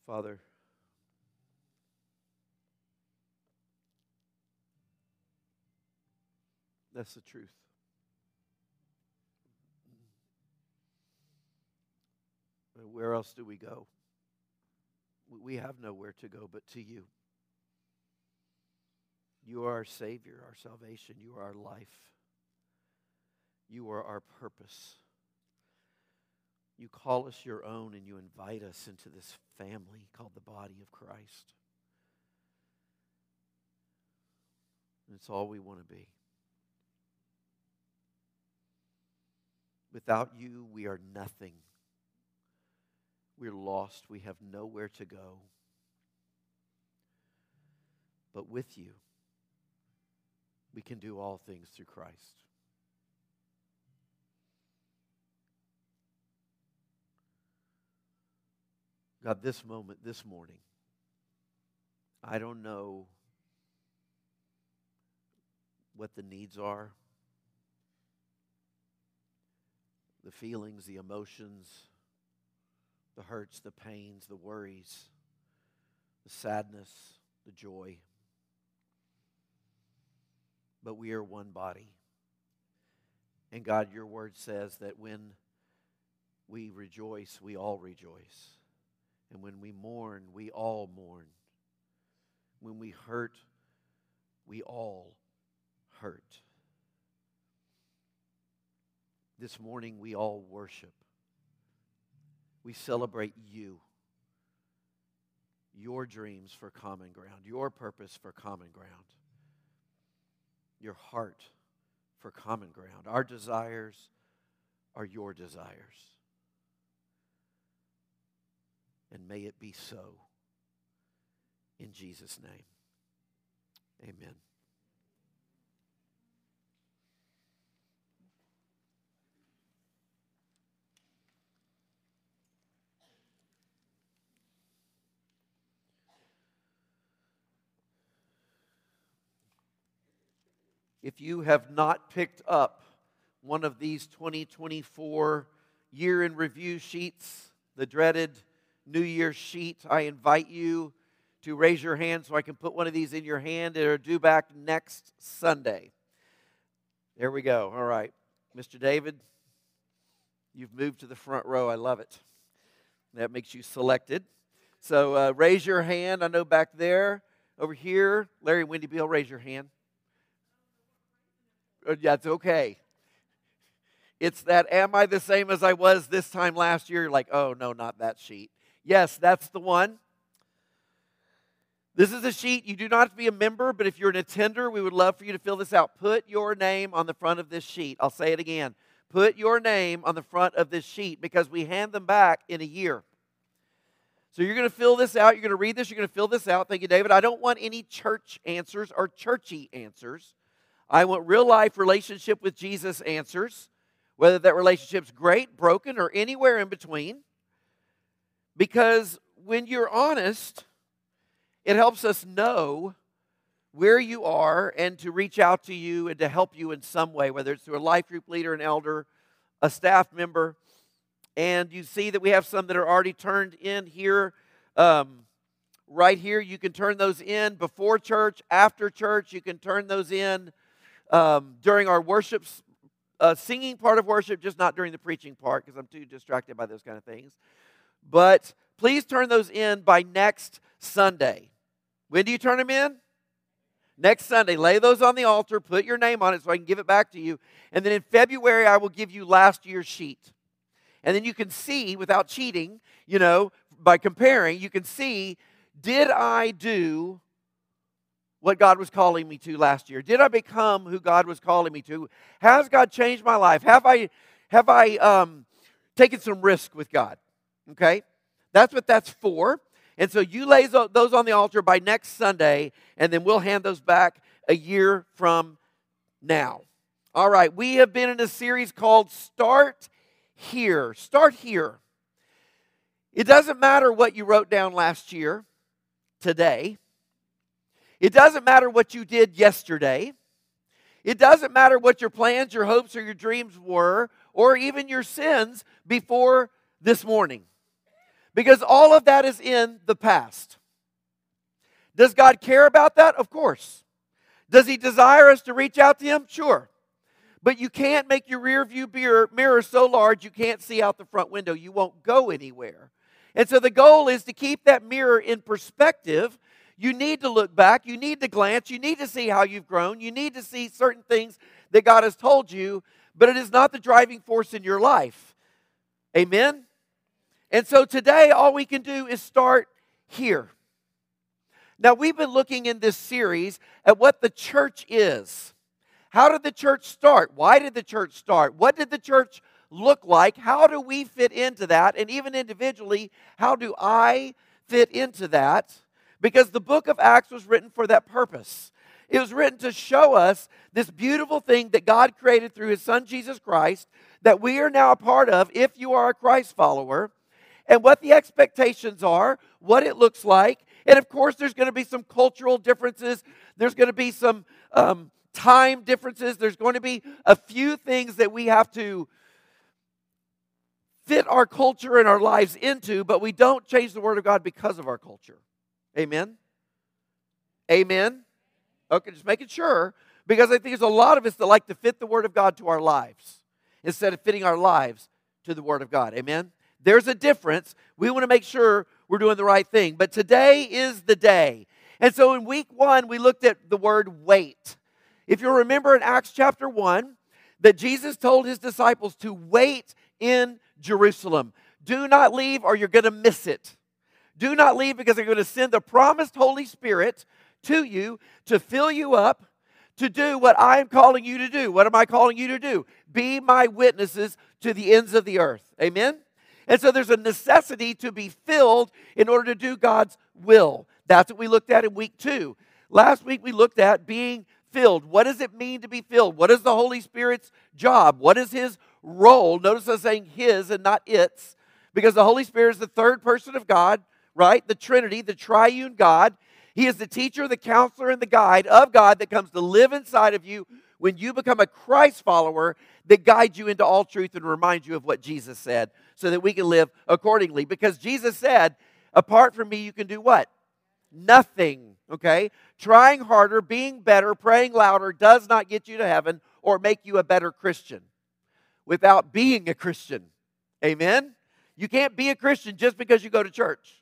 Father, that's the truth. Where else do we go? We have nowhere to go but to you. You are our Savior, our salvation. You are our life. You are our purpose. You call us your own and you invite us into this family called the body of Christ. And it's all we want to be. Without you, we are nothing. We're lost. We have nowhere to go. But with you, we can do all things through Christ. God, this moment, this morning, I don't know what the needs are, the feelings, the emotions, the hurts, the pains, the worries, the sadness, the joy. But we are one body. And God, your word says that when we rejoice, we all rejoice. And when we mourn, we all mourn. When we hurt, we all hurt. This morning, we all worship. We celebrate you, your dreams for common ground, your purpose for common ground, your heart for common ground. Our desires are your desires. And may it be so. In Jesus' name, amen. If you have not picked up one of these 2024 year in review sheets, the dreaded New Year's sheet, I invite you to raise your hand so I can put one of these in your hand. They're due back next Sunday. There we go. All right. Mr. David, you've moved to the front row. I love it. That makes you selected. So raise your hand. I know back there, over here, Larry, Wendy Beal, raise your hand. That's okay. It's that, am I the same as I was this time last year? You're like, oh, no, not that sheet. Yes, that's the one. This is a sheet. You do not have to be a member, but if you're an attender, we would love for you to fill this out. Put your name on the front of this sheet. I'll say it again. Put your name on the front of this sheet because we hand them back in a year. So you're going to fill this out. You're going to read this. You're going to fill this out. Thank you, David. I don't want any church answers or churchy answers. I want real-life relationship with Jesus answers, whether that relationship's great, broken, or anywhere in between. Because when you're honest, it helps us know where you are and to reach out to you and to help you in some way, whether it's through a life group leader, an elder, a staff member. And you see that we have some that are already turned in here. Right here, you can turn those in before church, after church. You can turn those in during our worship, singing part of worship, just not during the preaching part because I'm too distracted by those kind of things. But please turn those in by next Sunday. When do you turn them in? Next Sunday. Lay those on the altar. Put your name on it so I can give it back to you. And then in February, I will give you last year's sheet. And then you can see, without cheating, by comparing, you can see, did I do what God was calling me to last year? Did I become who God was calling me to? Has God changed my life? Have I taken some risk with God? Okay? That's what that's for. And so you lay those on the altar by next Sunday, and then we'll hand those back a year from now. All right, we have been in a series called Start Here. Start here. It doesn't matter what you wrote down last year, today. It doesn't matter what you did yesterday. It doesn't matter what your plans, your hopes, or your dreams were, or even your sins before this morning. Because all of that is in the past. Does God care about that? Of course. Does He desire us to reach out to Him? Sure. But you can't make your rear view mirror so large you can't see out the front window. You won't go anywhere. And so the goal is to keep that mirror in perspective. You need to look back. You need to glance. You need to see how you've grown. You need to see certain things that God has told you, but it is not the driving force in your life. Amen? And so today, all we can do is start here. Now, we've been looking in this series at what the church is. How did the church start? Why did the church start? What did the church look like? How do we fit into that? And even individually, how do I fit into that? Because the book of Acts was written for that purpose. It was written to show us this beautiful thing that God created through His Son, Jesus Christ, that we are now a part of if you are a Christ follower, and what the expectations are, what it looks like. And of course, there's going to be some cultural differences. There's going to be some time differences. There's going to be a few things that we have to fit our culture and our lives into, but we don't change the Word of God because of our culture. Amen? Amen? Okay, just making sure, because I think there's a lot of us that like to fit the Word of God to our lives instead of fitting our lives to the Word of God. Amen? There's a difference. We want to make sure we're doing the right thing. But today is the day. And so in week 1, we looked at the word wait. If you remember in Acts chapter 1, that Jesus told His disciples to wait in Jerusalem. Do not leave or you're going to miss it. Do not leave because they're going to send the promised Holy Spirit to you to fill you up, to do what I am calling you to do. What am I calling you to do? Be my witnesses to the ends of the earth. Amen? And so there's a necessity to be filled in order to do God's will. That's what we looked at in week 2. Last week we looked at being filled. What does it mean to be filled? What is the Holy Spirit's job? What is His role? Notice I'm saying His and not its, because the Holy Spirit is the third person of God, right? The Trinity, the triune God. He is the teacher, the counselor, and the guide of God that comes to live inside of you when you become a Christ follower that guides you into all truth and reminds you of what Jesus said so that we can live accordingly. Because Jesus said, apart from me, you can do what? Nothing, okay? Trying harder, being better, praying louder does not get you to heaven or make you a better Christian without being a Christian. Amen? You can't be a Christian just because you go to church.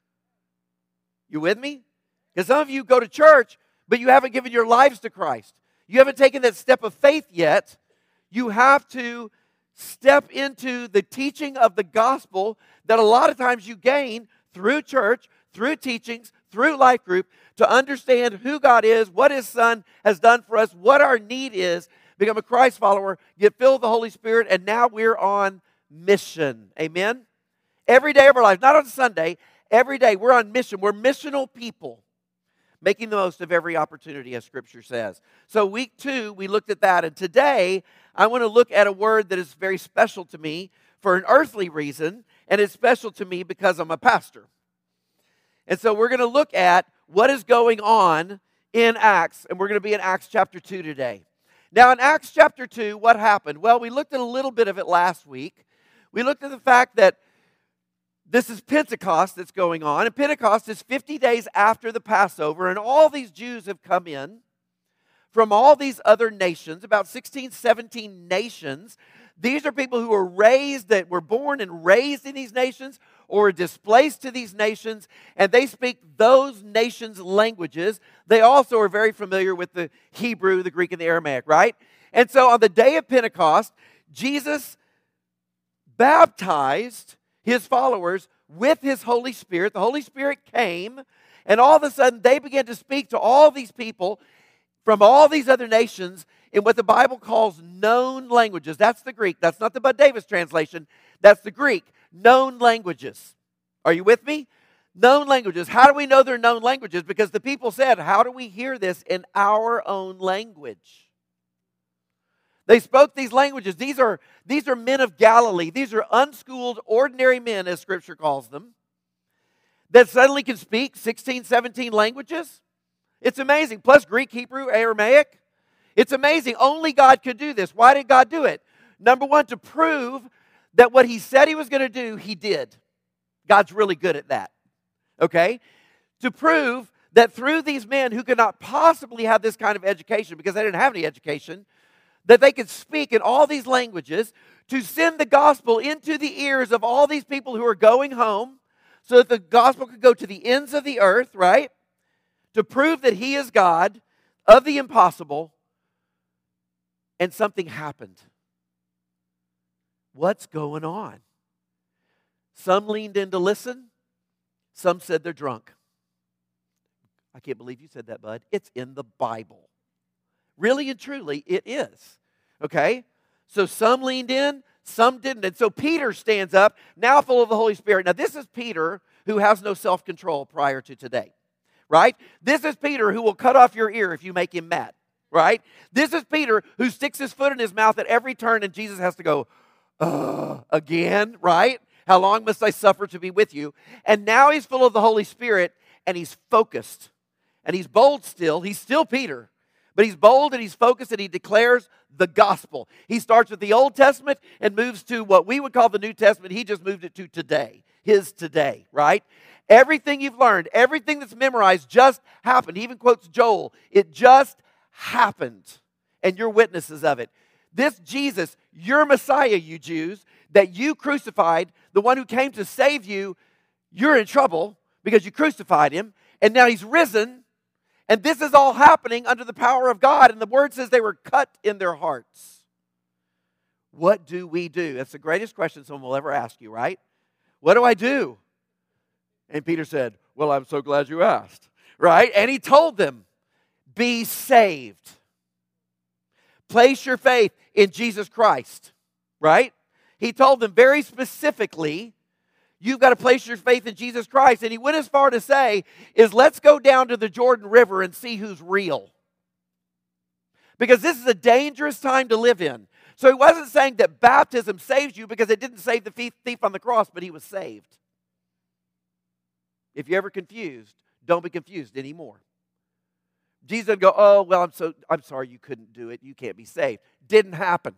You with me? Because some of you go to church, but you haven't given your lives to Christ. You haven't taken that step of faith yet. You have to step into the teaching of the gospel that a lot of times you gain through church, through teachings, through life group, to understand who God is, what His Son has done for us, what our need is, become a Christ follower, get filled with the Holy Spirit, and now we're on mission. Amen? Every day of our lives, not on Sunday, every day we're on mission. We're missional people, making the most of every opportunity, as Scripture says. So week 2, we looked at that. And today, I want to look at a word that is very special to me for an earthly reason, and it's special to me because I'm a pastor. And so we're going to look at what is going on in Acts, and we're going to be in Acts chapter 2 today. Now, in Acts chapter 2, what happened? Well, we looked at a little bit of it last week. We looked at the fact that this is Pentecost that's going on, and Pentecost is 50 days after the Passover, and all these Jews have come in from all these other nations, about 16, 17 nations. These are people who were raised, that were born and raised in these nations, or were displaced to these nations, and they speak those nations' languages. They also are very familiar with the Hebrew, the Greek, and the Aramaic, right? And so on the day of Pentecost, Jesus baptized His followers with His Holy Spirit. The Holy Spirit came, and all of a sudden they began to speak to all these people from all these other nations in what the Bible calls known languages. That's the Greek. That's not the Bud Davis translation. That's the Greek. Known languages. Are you with me? Known languages. How do we know they're known languages? Because the people said, how do we hear this in our own language? They spoke these languages. These are men of Galilee. These are unschooled, ordinary men, as Scripture calls them, that suddenly can speak 16, 17 languages. It's amazing. Plus Greek, Hebrew, Aramaic. It's amazing. Only God could do this. Why did God do it? Number one, to prove that what He said He was going to do, He did. God's really good at that. Okay? To prove that through these men who could not possibly have this kind of education because they didn't have any education, that they could speak in all these languages, to send the gospel into the ears of all these people who are going home so that the gospel could go to the ends of the earth, right? To prove that He is God of the impossible. And something happened. What's going on? Some leaned in to listen. Some said they're drunk. I can't believe you said that, bud. It's in the Bible. Really and truly, it is. Okay? So some leaned in, some didn't. And so Peter stands up, now full of the Holy Spirit. Now this is Peter who has no self-control prior to today. Right? This is Peter who will cut off your ear if you make him mad. Right? This is Peter who sticks his foot in his mouth at every turn and Jesus has to go, again, right? How long must I suffer to be with you? And now he's full of the Holy Spirit and he's focused. And he's bold still. He's still Peter. But he's bold and he's focused and he declares the gospel. He starts with the Old Testament and moves to what we would call the New Testament. He just moved it to today. His today, right? Everything you've learned, everything that's memorized just happened. He even quotes Joel. It just happened. And you're witnesses of it. This Jesus, your Messiah, you Jews, that you crucified, the one who came to save you, you're in trouble because you crucified him. And now he's risen. And this is all happening under the power of God. And the word says they were cut in their hearts. What do we do? That's the greatest question someone will ever ask you, right? What do I do? And Peter said, well, I'm so glad you asked, right? And he told them, be saved. Place your faith in Jesus Christ, right? He told them very specifically, you've got to place your faith in Jesus Christ. And he went as far to say, is let's go down to the Jordan River and see who's real. Because this is a dangerous time to live in. So he wasn't saying that baptism saves you because it didn't save the thief on the cross, but he was saved. If you're ever confused, don't be confused anymore. Jesus would go, oh, well, I'm sorry you couldn't do it. You can't be saved. Didn't happen.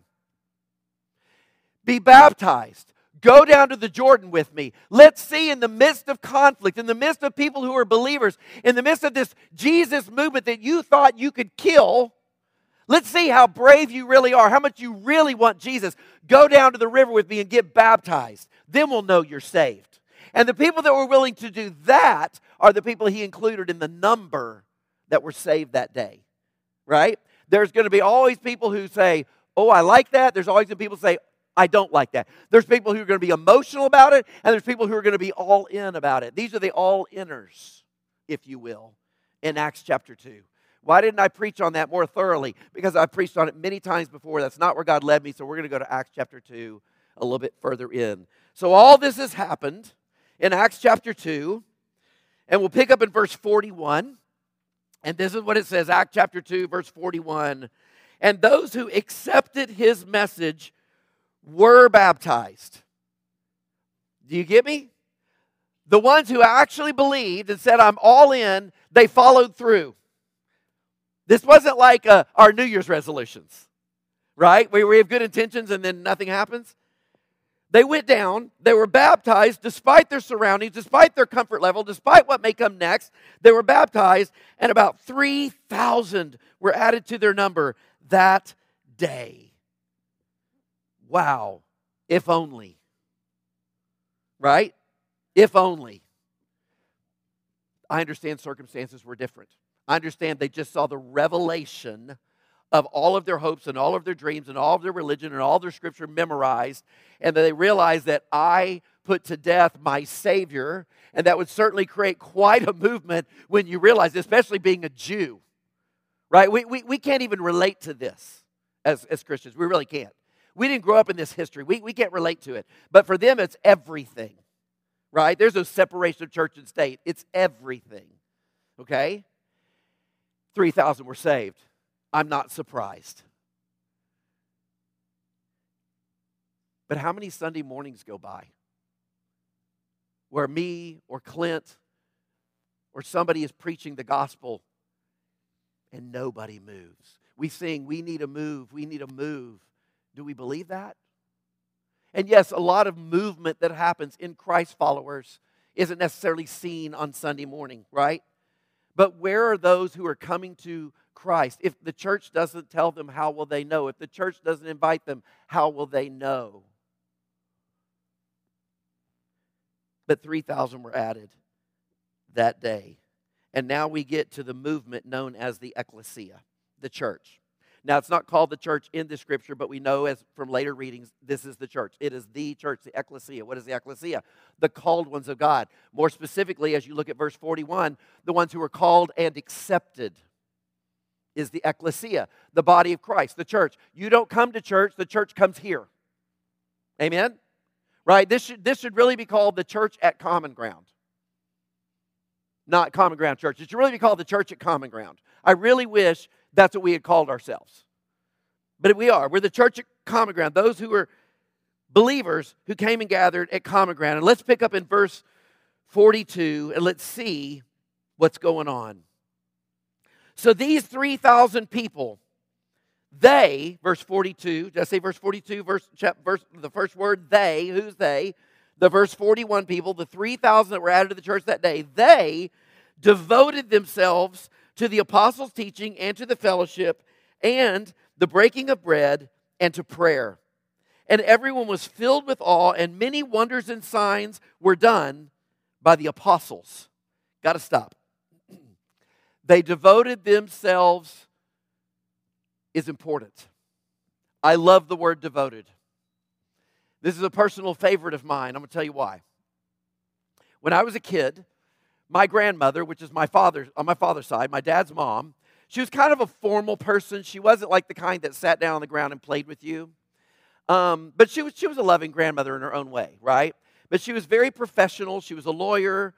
Be baptized. Go down to the Jordan with me. Let's see in the midst of conflict, in the midst of people who are believers, in the midst of this Jesus movement that you thought you could kill, let's see how brave you really are, how much you really want Jesus. Go down to the river with me and get baptized. Then we'll know you're saved. And the people that were willing to do that are the people he included in the number that were saved that day, right? There's going to be always people who say, oh, I like that. There's always going to be people who say, I don't like that. There's people who are going to be emotional about it, and there's people who are going to be all in about it. These are the all-inners, if you will, in Acts chapter 2. Why didn't I preach on that more thoroughly? Because I've preached on it many times before. That's not where God led me, so we're going to go to Acts chapter 2 a little bit further in. So all this has happened in Acts chapter 2, and we'll pick up in verse 41. And this is what it says, Acts chapter 2, verse 41. And those who accepted his message were baptized. Do you get me? The ones who actually believed and said, I'm all in, they followed through. This wasn't like our New Year's resolutions, right? Where we have good intentions and then nothing happens. They went down, they were baptized despite their surroundings, despite their comfort level, despite what may come next. They were baptized, and about 3,000 were added to their number that day. Wow. If only. Right? If only. I understand circumstances were different. I understand they just saw the revelation of all of their hopes and all of their dreams and all of their religion and all their scripture memorized, and they realized that I put to death my Savior, and that would certainly create quite a movement when you realize, especially being a Jew, right? We can't even relate to this as Christians. We really can't. We didn't grow up in this history. We can't relate to it. But for them, it's everything, right? There's no separation of church and state. It's everything, okay? 3,000 were saved. I'm not surprised. But how many Sunday mornings go by where me or Clint or somebody is preaching the gospel and nobody moves? We sing, we need a move, we need a move. Do we believe that? And yes, a lot of movement that happens in Christ followers isn't necessarily seen on Sunday morning, right? But where are those who are coming to Christ? If the church doesn't tell them, how will they know? If the church doesn't invite them, how will they know? But 3,000 were added that day. And now we get to the movement known as the ecclesia, the church. Now, it's not called the church in the scripture, but we know as from later readings, this is the church. It is the church, the ecclesia. What is the ecclesia? The called ones of God. More specifically, as you look at verse 41, the ones who are called and accepted is the ecclesia, the body of Christ, the church. You don't come to church, the church comes here. Amen? Right? This should really be called the church at Common Ground. Not Common Ground Church. It should really be called the church at Common Ground. I really wish that's what we had called ourselves. But we are. We're the church at Common Ground. Those who are believers who came and gathered at Common Ground. And let's pick up in verse 42 and let's see what's going on. So these 3,000 people, they, verse 42, did I say verse 42? The first word, they, who's they? The verse 41 people, the 3,000 that were added to the church that day, they devoted themselves to the apostles' teaching and to the fellowship and the breaking of bread and to prayer. And everyone was filled with awe, and many wonders and signs were done by the apostles. Got to stop. They devoted themselves is important. I love the word devoted. This is a personal favorite of mine. I'm going to tell you why. When I was a kid, my grandmother, which is on my father's side, my dad's mom, she was kind of a formal person. She wasn't like the kind that sat down on the ground and played with you. But she was a loving grandmother in her own way, right? But she was very professional. She was a lawyer,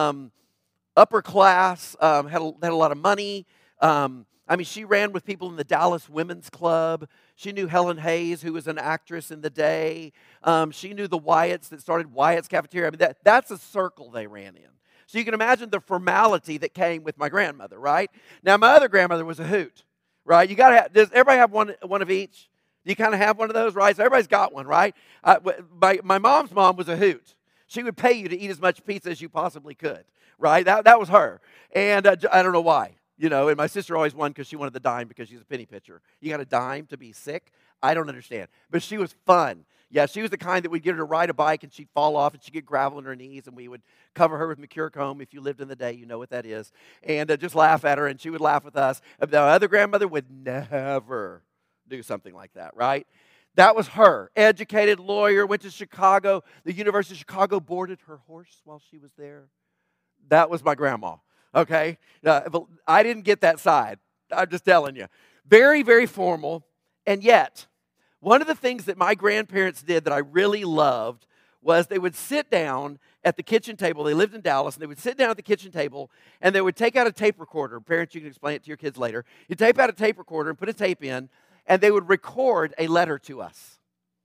upper class, had a lot of money. She ran with people in the Dallas Women's Club. She knew Helen Hayes, who was an actress in the day. She knew the Wyatts that started Wyatt's Cafeteria. That's a circle they ran in. So you can imagine the formality that came with my grandmother, right? Now, my other grandmother was a hoot, right? Does everybody have one of each? Do you kind of have one of those, right? So everybody's got one, right? My mom's mom was a hoot. She would pay you to eat as much pizza as you possibly could, right? That was her. And I don't know why. And my sister always won because she wanted the dime because she's a penny pitcher. You got a dime to be sick? I don't understand. But she was fun. Yeah, she was the kind that we'd get her to ride a bike and she'd fall off and she'd get gravel in her knees and we would cover her with Mercure comb. If you lived in the day, you know what that is. And just laugh at her and she would laugh with us. The other grandmother would never do something like that, right? That was her. Educated lawyer, went to Chicago. The University of Chicago boarded her horse while she was there. That was my grandma. Okay? But I didn't get that side. I'm just telling you. Very, very formal. And yet, one of the things that my grandparents did that I really loved was they would sit down at the kitchen table. They lived in Dallas, and they would sit down at the kitchen table, and they would take out a tape recorder. Parents, you can explain it to your kids later. You tape out a tape recorder and put a tape in, and they would record a letter to us.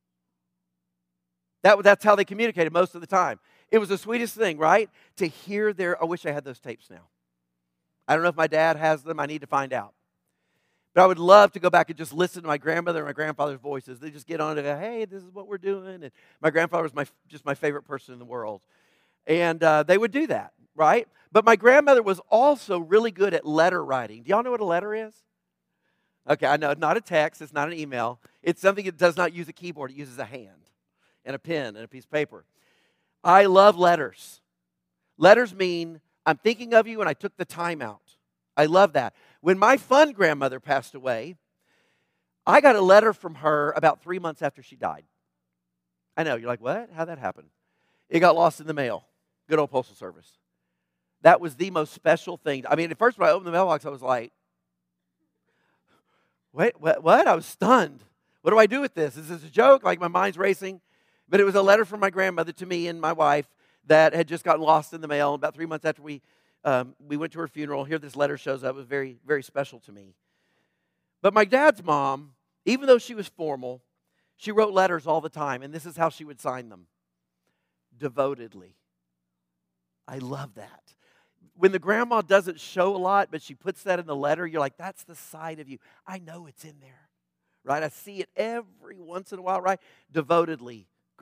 That's how they communicated most of the time. It was the sweetest thing, right? To hear I wish I had those tapes now. I don't know if my dad has them. I need to find out. But I would love to go back and just listen to my grandmother and my grandfather's voices. They just get on and go, hey, this is what we're doing. And my grandfather was just my favorite person in the world. And they would do that, right? But my grandmother was also really good at letter writing. Do y'all know what a letter is? Okay, I know. It's not a text. It's not an email. It's something that does not use a keyboard. It uses a hand and a pen and a piece of paper. I love letters. Letters mean I'm thinking of you and I took the time out. I love that. When my fun grandmother passed away, I got a letter from her about 3 months after she died. I know, you're like, what? How'd that happen? It got lost in the mail. Good old Postal Service. That was the most special thing. At first when I opened the mailbox, I was like, wait, what? I was stunned. What do I do with this? Is this a joke? Like my mind's racing. But it was a letter from my grandmother to me and my wife that had just gotten lost in the mail. About 3 months after we went to her funeral. Here this letter shows up. It was very, very special to me. But my dad's mom, even though she was formal, she wrote letters all the time. And this is how she would sign them. Devotedly. I love that. When the grandma doesn't show a lot, but she puts that in the letter, you're like, that's the side of you. I know it's in there. Right? I see it every once in a while, right? Devotedly,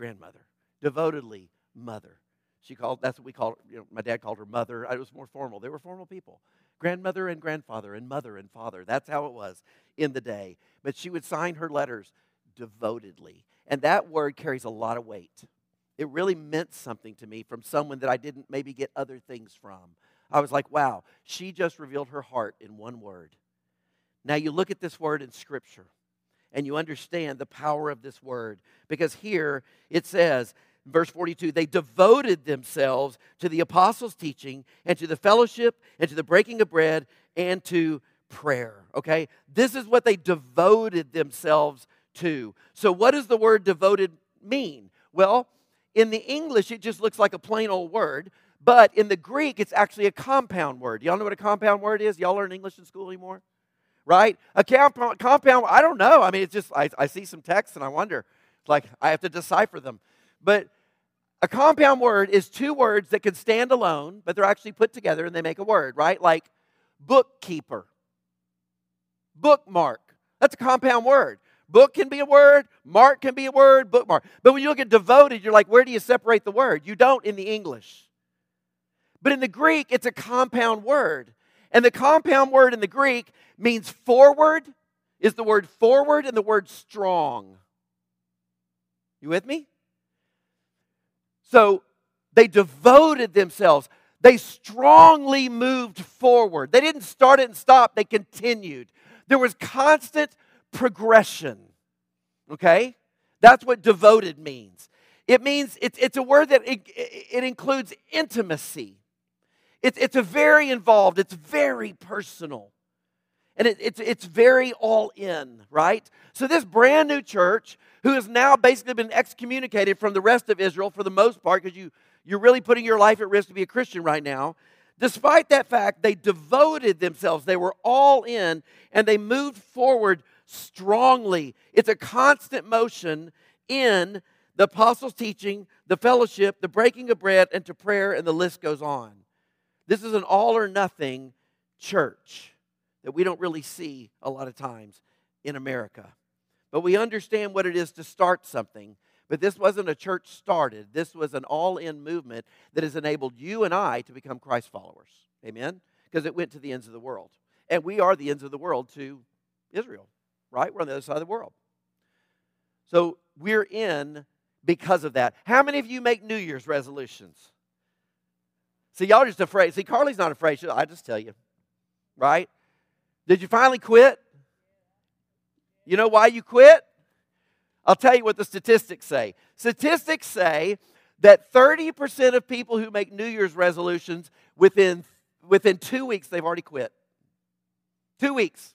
grandmother, devotedly mother. That's what we called, my dad called her mother. It was more formal. They were formal people. Grandmother and grandfather and mother and father. That's how it was in the day. But she would sign her letters devotedly. And that word carries a lot of weight. It really meant something to me from someone that I didn't maybe get other things from. I was like, wow, she just revealed her heart in one word. Now you look at this word in Scripture, and you understand the power of this word. Because here it says, verse 42, they devoted themselves to the apostles' teaching and to the fellowship and to the breaking of bread and to prayer. Okay? This is what they devoted themselves to. So what does the word devoted mean? Well, in the English, it just looks like a plain old word. But in the Greek, it's actually a compound word. Y'all know what a compound word is? Y'all learn English in school anymore? Right? A compound, I don't know. I mean, it's just, I see some text and I wonder. It's like, I have to decipher them. But a compound word is two words that can stand alone, but they're actually put together and they make a word, right? Like bookkeeper, bookmark. That's a compound word. Book can be a word, mark can be a word, bookmark. But when you look at devoted, you're like, where do you separate the word? You don't in the English. But in the Greek, it's a compound word. And the compound word in the Greek means forward, is the word forward and the word strong. You with me? So they devoted themselves. They strongly moved forward. They didn't start it and stop. They continued. There was constant progression. Okay? That's what devoted means. It means, it's a word that it includes intimacy. It's a very involved, it's very personal. And it's very all in, right? So this brand new church, who has now basically been excommunicated from the rest of Israel for the most part, because you're really putting your life at risk to be a Christian right now. Despite that fact, they devoted themselves. They were all in, and they moved forward strongly. It's a constant motion in the apostles' teaching, the fellowship, the breaking of bread, and to prayer, and the list goes on. This is an all or nothing church that we don't really see a lot of times in America. But we understand what it is to start something. But this wasn't a church started. This was an all-in movement that has enabled you and I to become Christ followers. Amen? Because it went to the ends of the world. And we are the ends of the world to Israel, right? We're on the other side of the world. So we're in because of that. How many of you make New Year's resolutions? See, y'all are just afraid. See, Carly's not afraid. I just tell you, right? Did you finally quit? You know why you quit? I'll tell you what the statistics say. Statistics say that 30% of people who make New Year's resolutions, within 2 weeks, they've already quit. 2 weeks.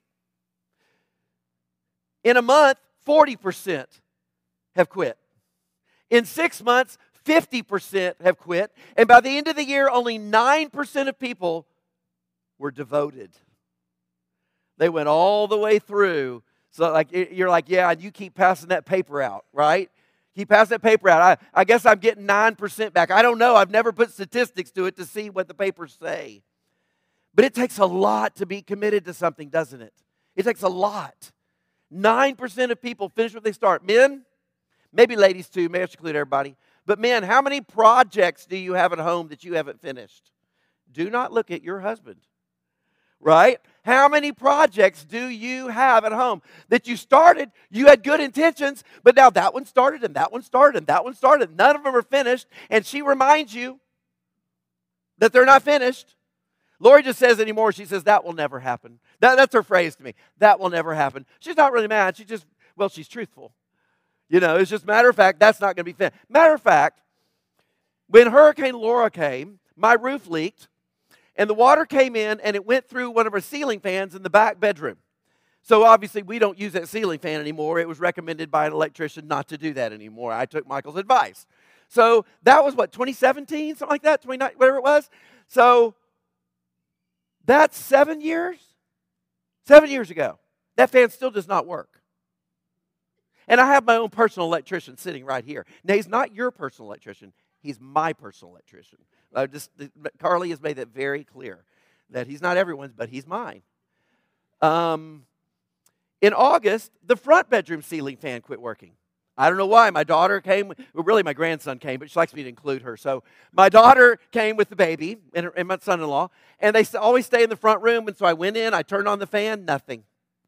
In a month, 40% have quit. In 6 months, 50% have quit. And by the end of the year, only 9% of people were devoted. They went all the way through. So like you're like, yeah, you keep passing that paper out, right? Keep passing that paper out. I guess I'm getting 9% back. I don't know. I've never put statistics to it to see what the papers say. But it takes a lot to be committed to something, doesn't it? It takes a lot. 9% of people finish what they start. Men, maybe ladies too, maybe I should include everybody. But men, how many projects do you have at home that you haven't finished? Do not look at your husband, right? How many projects do you have at home that you started, you had good intentions, but now that one started and that one started and that one started. None of them are finished, and she reminds you that they're not finished. Lori just says anymore, she says, that will never happen. That's her phrase to me. That will never happen. She's not really mad. She's truthful. You know, it's just matter of fact, that's not going to be finished. Matter of fact, when Hurricane Laura came, my roof leaked, and the water came in, and it went through one of our ceiling fans in the back bedroom. So obviously, we don't use that ceiling fan anymore. It was recommended by an electrician not to do that anymore. I took Michael's advice. So that was, 2017? Something like that? 29, whatever it was? So that's 7 years? 7 years ago. That fan still does not work. And I have my own personal electrician sitting right here. Now, he's not your personal electrician. He's my personal electrician. Carly has made that very clear, that he's not everyone's, but he's mine. In August, the front bedroom ceiling fan quit working. I don't know why. My daughter came. Well, really, my grandson came, but she likes me to include her. So my daughter came with the baby and my son-in-law, and they always stay in the front room. And so I went in. I turned on the fan. Nothing.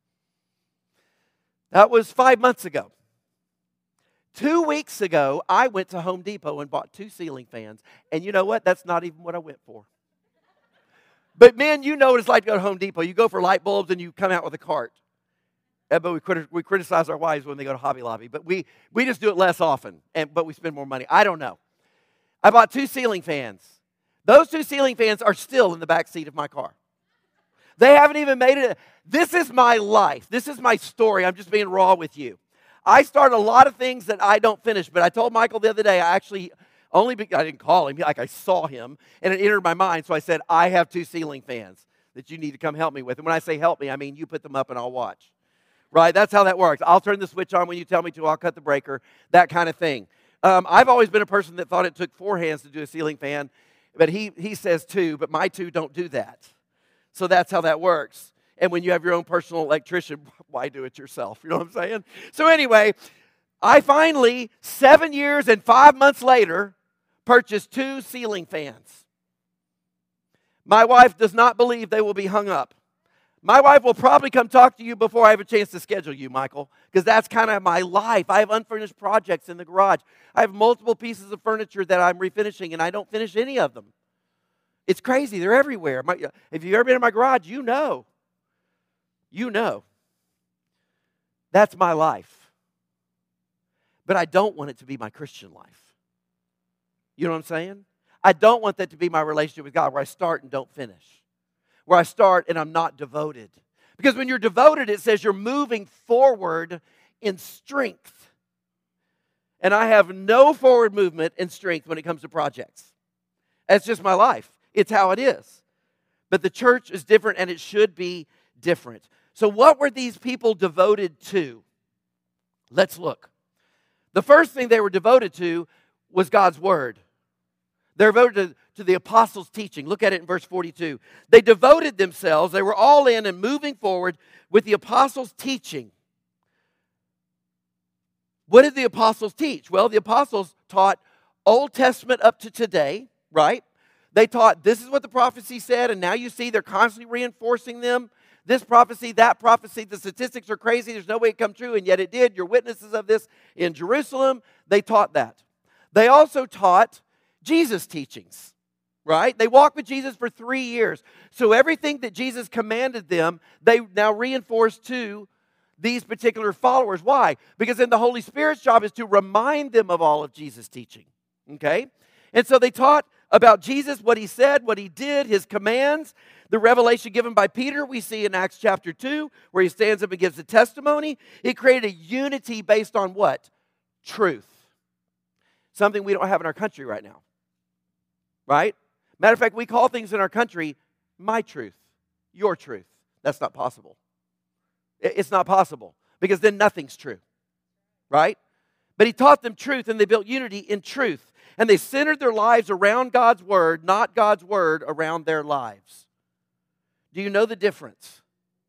That was 5 months ago. 2 weeks ago, I went to Home Depot and bought 2 ceiling fans. And you know what? That's not even what I went for. But men, you know what it's like to go to Home Depot. You go for light bulbs and you come out with a cart. But we criticize our wives when they go to Hobby Lobby. But we just do it less often, but we spend more money. I don't know. I bought 2 ceiling fans. Those 2 ceiling fans are still in the back seat of my car. They haven't even made it. This is my life. This is my story. I'm just being raw with you. I start a lot of things that I don't finish. But I told Michael the other day, I didn't call him. Like I saw him, and it entered my mind. So I said, I have 2 ceiling fans that you need to come help me with. And when I say help me, I mean you put them up and I'll watch. Right? That's how that works. I'll turn the switch on when you tell me to. I'll cut the breaker, that kind of thing. I've always been a person that thought it took 4 hands to do a ceiling fan, but he says 2, but my 2 don't do that. So that's how that works. And when you have your own personal electrician, why do it yourself? You know what I'm saying? So anyway, I finally, 7 years and 5 months later, purchased 2 ceiling fans. My wife does not believe they will be hung up. My wife will probably come talk to you before I have a chance to schedule you, Michael, because that's kind of my life. I have unfinished projects in the garage. I have multiple pieces of furniture that I'm refinishing, and I don't finish any of them. It's crazy. They're everywhere. If you've ever been in my garage, you know. You know. That's my life. But I don't want it to be my Christian life. You know what I'm saying? I don't want that to be my relationship with God, where I start and don't finish. Where I start and I'm not devoted. Because when you're devoted, it says you're moving forward in strength. And I have no forward movement in strength when it comes to projects. That's just my life. It's how it is. But the church is different, and it should be different. So what were these people devoted to? Let's look. The first thing they were devoted to was God's word. They're devoted to the apostles' teaching. Look at it in verse 42. They devoted themselves. They were all in and moving forward with the apostles' teaching. What did the apostles teach? Well, the apostles taught Old Testament up to today, right? They taught this is what the prophecy said, and now you see they're constantly reinforcing them. This prophecy, that prophecy, the statistics are crazy. There's no way it come true, and yet it did. You're witnesses of this in Jerusalem. They taught that. They also taught Jesus' teachings, right? They walked with Jesus for 3 years. So everything that Jesus commanded them, they now reinforce to these particular followers. Why? Because then the Holy Spirit's job is to remind them of all of Jesus' teaching, okay? And so they taught about Jesus, what he said, what he did, his commands. The revelation given by Peter, we see in Acts chapter 2, where he stands up and gives a testimony. It created a unity based on what? Truth. Something we don't have in our country right now. Right? Matter of fact, we call things in our country my truth, your truth. That's not possible. It's not possible, because then nothing's true. Right? But he taught them truth, and they built unity in truth. And they centered their lives around God's word, not God's word around their lives. Do you know the difference?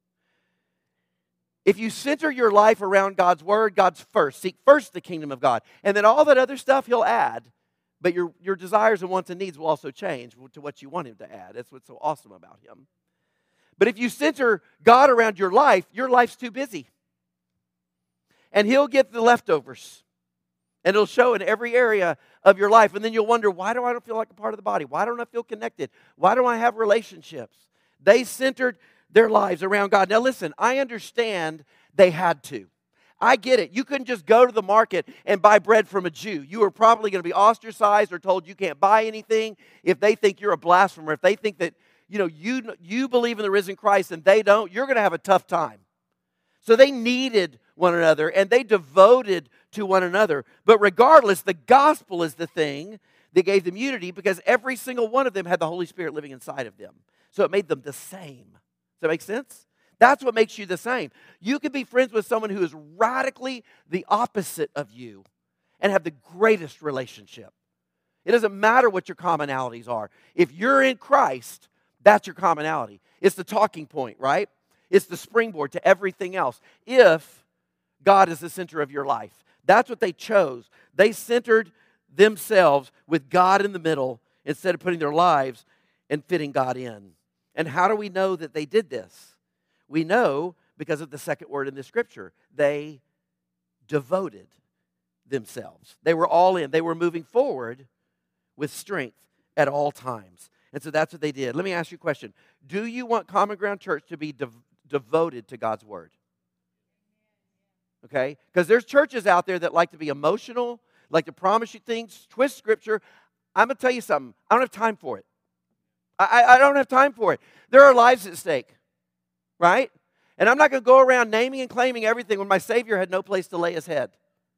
If you center your life around God's word, God's first. Seek first the kingdom of God. And then all that other stuff he'll add. But your desires and wants and needs will also change to what you want him to add. That's what's so awesome about him. But if you center God around your life's too busy. And he'll get the leftovers. And it'll show in every area of your life. And then you'll wonder, why do I not feel like a part of the body? Why don't I feel connected? Why don't I have relationships? They centered their lives around God. Now listen, I understand they had to. I get it. You couldn't just go to the market and buy bread from a Jew. You were probably going to be ostracized or told you can't buy anything. If they think you're a blasphemer, if they think that you believe in the risen Christ and they don't, you're going to have a tough time. So they needed one another and they devoted to one another. But regardless, the gospel is the thing that gave them unity, because every single one of them had the Holy Spirit living inside of them. So it made them the same. Does that make sense? That's what makes you the same. You can be friends with someone who is radically the opposite of you and have the greatest relationship. It doesn't matter what your commonalities are. If you're in Christ, that's your commonality. It's the talking point, right? It's the springboard to everything else. If God is the center of your life, That's what they chose. They centered themselves with God in the middle instead of putting their lives and fitting God in. And how do we know that they did this? We know because of the second word in the scripture. They devoted themselves. They were all in. They were moving forward with strength at all times. And so that's what they did. Let me ask you a question. Do you want Common Ground Church to be devoted to God's word? Okay? Because there's churches out there that like to be emotional, like to promise you things, twist scripture. I'm going to tell you something. I don't have time for it. I don't have time for it. There are lives at stake, right? And I'm not going to go around naming and claiming everything when my Savior had no place to lay his head.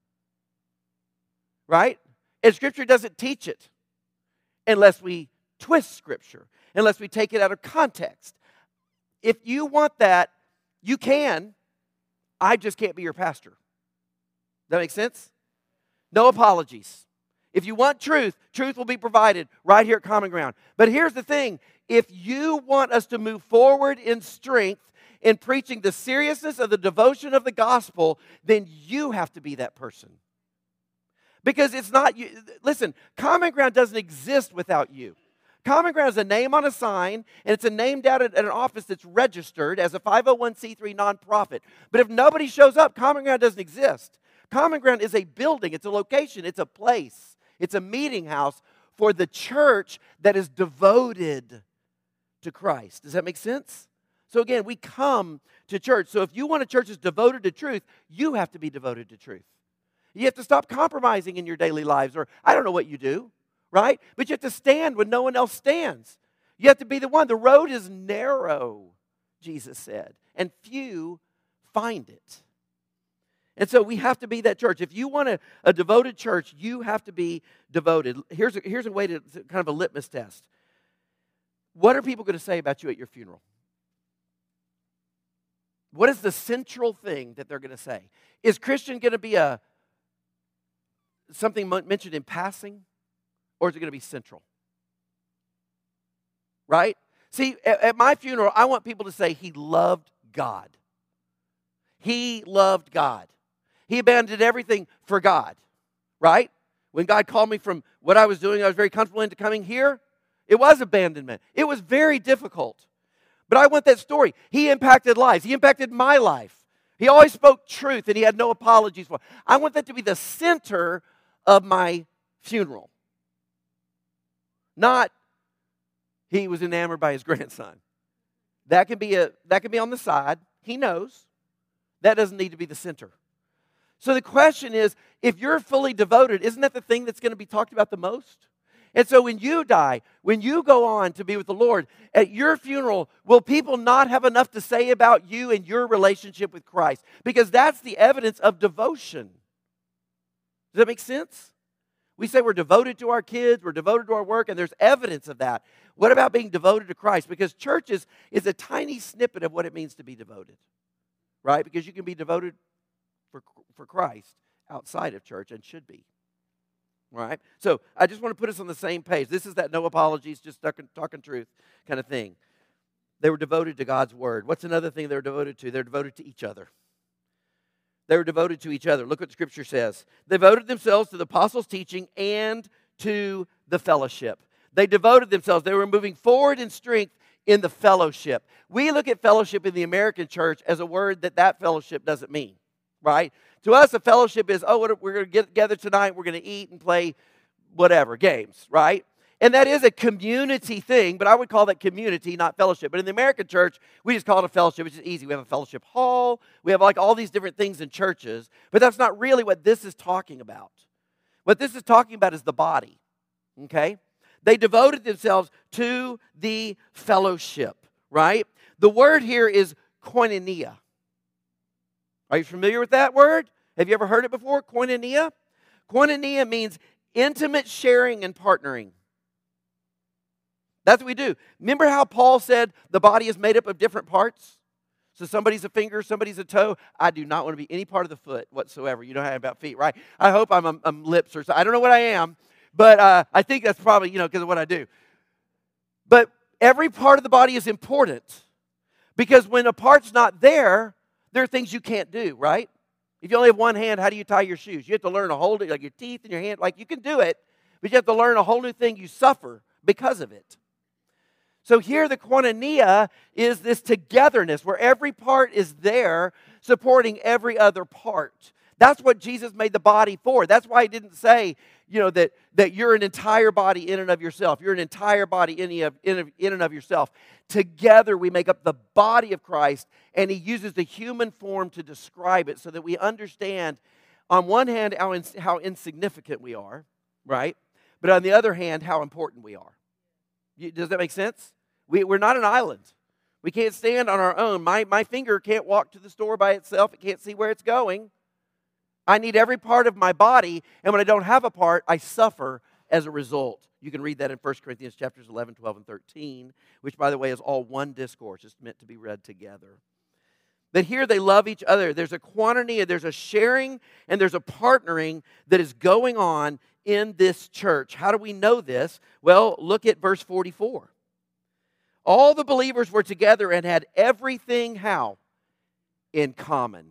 Right? And Scripture doesn't teach it unless we twist Scripture, unless we take it out of context. If you want that, you can. I just can't be your pastor. Does that make sense? No apologies. If you want truth, truth will be provided right here at Common Ground. But here's the thing. If you want us to move forward in strength in preaching the seriousness of the devotion of the gospel, then you have to be that person. Because it's not you. Listen, Common Ground doesn't exist without you. Common Ground is a name on a sign, and it's a name down at an office that's registered as a 501c3 nonprofit. But if nobody shows up, Common Ground doesn't exist. Common Ground is a building, it's a location, it's a place. It's a meeting house for the church that is devoted to Christ. Does that make sense? So again, we come to church. So if you want a church that's devoted to truth, you have to be devoted to truth. You have to stop compromising in your daily lives, or I don't know what you do, right? But you have to stand when no one else stands. You have to be the one. The road is narrow, Jesus said, and few find it. And so we have to be that church. If you want a devoted church, you have to be devoted. Here's a way to kind of a litmus test. What are people going to say about you at your funeral? What is the central thing that they're going to say? Is Christian going to be something mentioned in passing, or is it going to be central? Right? See, at my funeral, I want people to say he loved God. He loved God. He abandoned everything for God, right? When God called me from what I was doing, I was very comfortable into coming here. It was abandonment. It was very difficult. But I want that story. He impacted lives. He impacted my life. He always spoke truth, and he had no apologies for it. I want that to be the center of my funeral. Not he was enamored by his grandson. That can be on the side. He knows. That doesn't need to be the center. So the question is, if you're fully devoted, isn't that the thing that's going to be talked about the most? And so when you die, when you go on to be with the Lord, at your funeral, will people not have enough to say about you and your relationship with Christ? Because that's the evidence of devotion. Does that make sense? We say we're devoted to our kids, we're devoted to our work, and there's evidence of that. What about being devoted to Christ? Because church is a tiny snippet of what it means to be devoted. Right? Because you can be devoted for Christ outside of church and should be. All right? So I just want to put us on the same page. This is that no apologies, just talking truth kind of thing. They were devoted to God's word. What's another thing they were devoted to? They're devoted to each other. They were devoted to each other. Look what Scripture says. They devoted themselves to the apostles' teaching and to the fellowship. They devoted themselves. They were moving forward in strength in the fellowship. We look at fellowship in the American church as a word that fellowship doesn't mean. Right? To us, a fellowship is, we're going to get together tonight, we're going to eat and play whatever, games, right? And that is a community thing, but I would call that community, not fellowship. But in the American church, we just call it a fellowship, which is easy. We have a fellowship hall, we have like all these different things in churches, but that's not really what this is talking about. What this is talking about is the body, okay? They devoted themselves to the fellowship, right? The word here is koinonia. Are you familiar with that word? Have you ever heard it before? Koinonia? Koinonia means intimate sharing and partnering. That's what we do. Remember how Paul said the body is made up of different parts? So somebody's a finger, somebody's a toe. I do not want to be any part of the foot whatsoever. You know how about feet, right? I hope I'm lips or something. I don't know what I am, but I think that's probably, because of what I do. But every part of the body is important because when a part's not there, there are things you can't do, right? If you only have one hand, how do you tie your shoes? You have to learn to hold it, like your teeth and your hand. Like, you can do it, but you have to learn a whole new thing. You suffer because of it. So here the koinonia is this togetherness where every part is there supporting every other part. That's what Jesus made the body for. That's why he didn't say, that you're an entire body in and of yourself. You're an entire body in and of yourself. Together we make up the body of Christ, and he uses the human form to describe it so that we understand, on one hand, how insignificant we are, right? But on the other hand, how important we are. Does that make sense? We're not an island. We can't stand on our own. My finger can't walk to the store by itself. It can't see where it's going. I need every part of my body, and when I don't have a part, I suffer as a result. You can read that in 1 Corinthians chapters 11, 12, and 13, which, by the way, is all one discourse. It's meant to be read together. But here they love each other. There's a koinonia, there's a sharing, and there's a partnering that is going on in this church. How do we know this? Well, look at verse 44. All the believers were together and had everything, how? In common.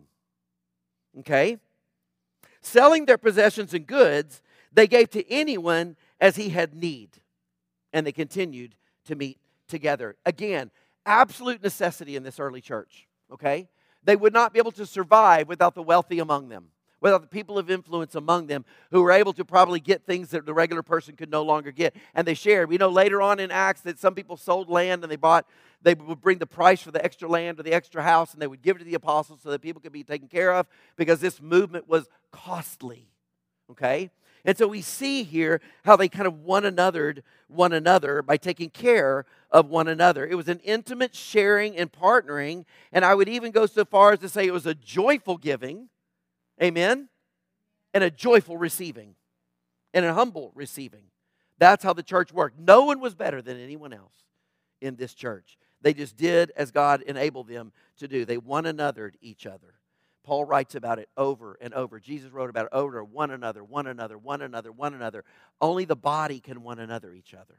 Okay? Selling their possessions and goods, they gave to anyone as he had need. And they continued to meet together. Again, absolute necessity in this early church. Okay? They would not be able to survive without the wealthy among them, without the people of influence among them who were able to probably get things that the regular person could no longer get. And they shared. We know later on in Acts that some people sold land and they would bring the price for the extra land or the extra house, and they would give it to the apostles so that people could be taken care of, because this movement was costly. Okay? And so we see here how they kind of one another by taking care of one another. It was an intimate sharing and partnering, and I would even go so far as to say it was a joyful giving. Amen? And a joyful receiving. And a humble receiving. That's how the church worked. No one was better than anyone else in this church. They just did as God enabled them to do. They one anothered each other. Paul writes about it over and over. Jesus wrote about it over. One another, one another, one another, one another. Only the body can one another each other.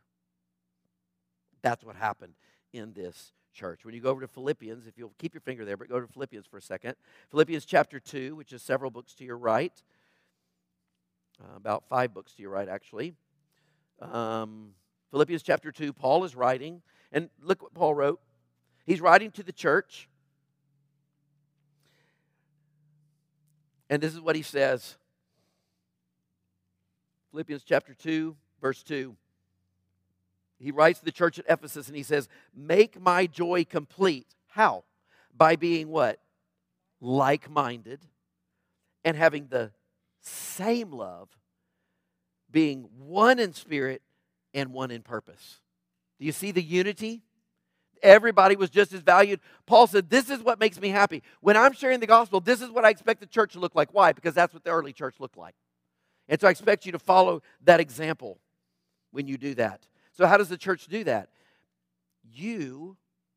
That's what happened in this church. When you go over to Philippians, if you'll keep your finger there, but go to Philippians for a second. Philippians chapter 2, which is several books to your right. About 5 books to your right, actually. Philippians chapter 2, Paul is writing. And look what Paul wrote. He's writing to the church. And this is what he says. Philippians chapter 2, verse 2. He writes to the church at Ephesus and he says, make my joy complete. How? By being what? Like-minded and having the same love, being one in spirit and one in purpose. Do you see the unity? Everybody was just as valued. Paul said, this is what makes me happy. When I'm sharing the gospel, this is what I expect the church to look like. Why? Because that's what the early church looked like. And so I expect you to follow that example when you do that. So how does the church do that? You